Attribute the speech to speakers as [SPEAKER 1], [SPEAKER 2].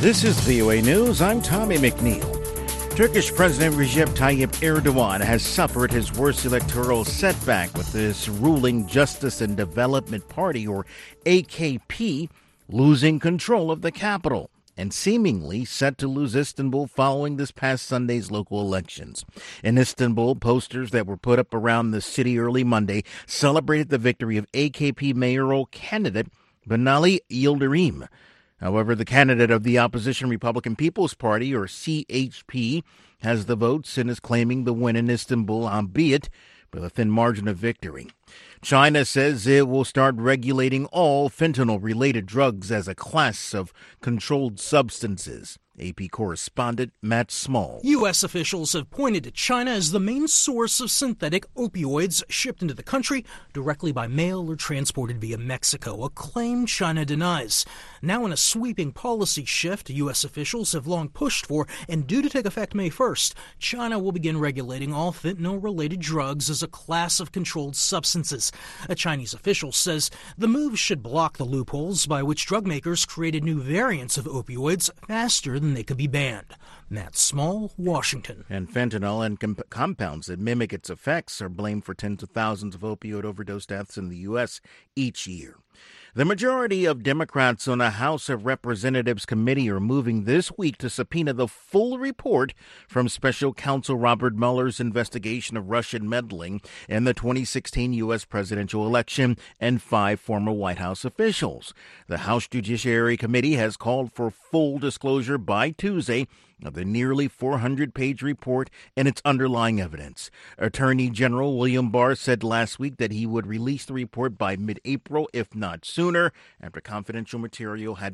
[SPEAKER 1] This is VOA News. I'm Tommy McNeil. Turkish President Recep Tayyip Erdogan has suffered his worst electoral setback with his ruling Justice and Development Party, or AKP, losing control of the capital and seemingly set to lose Istanbul following this past Sunday's local elections. In Istanbul, posters that were put up around the city early Monday celebrated the victory of AKP mayoral candidate Binali Yildirim. However, the candidate of the opposition Republican People's Party, or CHP, has the votes and is claiming the win in Istanbul, albeit with a thin margin of victory. China says it will start regulating all fentanyl-related drugs as a class of controlled substances. AP correspondent Matt Small.
[SPEAKER 2] U.S. officials have pointed to China as the main source of synthetic opioids shipped into the country directly by mail or transported via Mexico, a claim China denies. Now, in a sweeping policy shift U.S. officials have long pushed for, and due to take effect May 1st, China will begin regulating all fentanyl-related drugs as a class of controlled substances. A Chinese official says the move should block the loopholes by which drug makers created new variants of opioids faster than they could be banned. Matt Small, Washington.
[SPEAKER 1] And fentanyl and compounds that mimic its effects are blamed for tens of thousands of opioid overdose deaths in the U.S. each year. The majority of Democrats on the House of Representatives committee are moving this week to subpoena the full report from Special Counsel Robert Mueller's investigation of Russian meddling in the 2016 U.S. presidential election and 5 former White House officials. The House Judiciary Committee has called for full disclosure by Tuesday of the nearly 400-page report and its underlying evidence. Attorney General William Barr said last week that he would release the report by mid-April, if not sooner, after confidential material had